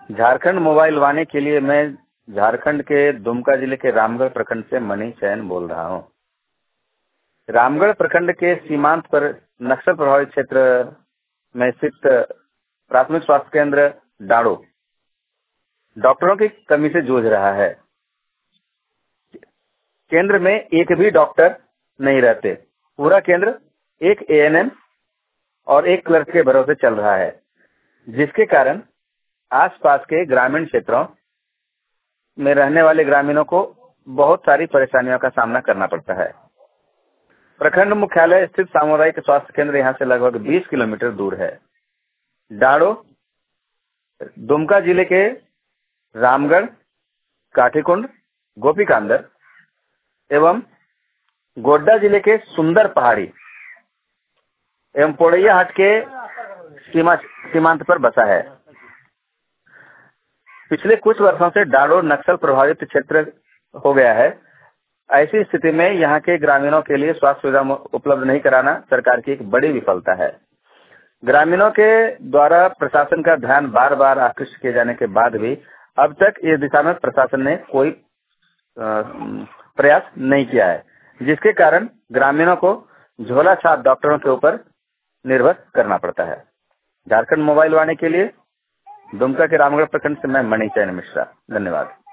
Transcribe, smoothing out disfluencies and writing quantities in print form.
Jharkhand mobile वाणी के लिए मैं झारखंड के दुमका जिले के रामगढ़ प्रखंड से मनी चैन बोल रहा हूँ। रामगढ़ प्रखंड के सीमांत पर नक्सल प्रभावित क्षेत्र में स्थित प्राथमिक स्वास्थ्य केंद्र डाड़ो डॉक्टरों की कमी से जूझ रहा है। केंद्र में एक भी डॉक्टर नहीं रहते। पूरा केंद्र एक एएनएम और एक क्लर्क के भरोसे चल रहा है, जिसके कारण आसपास के ग्रामीण क्षेत्रों में रहने वाले ग्रामीणों को बहुत सारी परेशानियों का सामना करना पड़ता है। प्रखंड मुख्यालय स्थित सामुदायिक स्वास्थ्य केंद्र यहाँ से लगभग 20 किलोमीटर दूर है। डाड़ो दुमका जिले के रामगढ़, काठीकुंड, गोपीकांदर एवं गोड्डा जिले के सुंदर पहाड़ी एवं पोड़ैया हाट के सीमांत पर बसा है। पिछले कुछ वर्षों से डाड़ो नक्सल प्रभावित क्षेत्र हो गया है। ऐसी स्थिति में यहाँ के ग्रामीणों के लिए स्वास्थ्य सुविधा उपलब्ध नहीं कराना सरकार की एक बड़ी विफलता है। ग्रामीणों के द्वारा प्रशासन का ध्यान बार बार आकृष्ट किए जाने के बाद भी अब तक इस दिशा में प्रशासन ने कोई प्रयास नहीं किया है, जिसके कारण ग्रामीणों को झोला छाप डॉक्टरों के ऊपर निर्भर करना पड़ता है। झारखंड मोबाइल वाणी के लिए दुमका के रामगढ़ प्रखंड से मैं मणि चैन मिश्रा। धन्यवाद।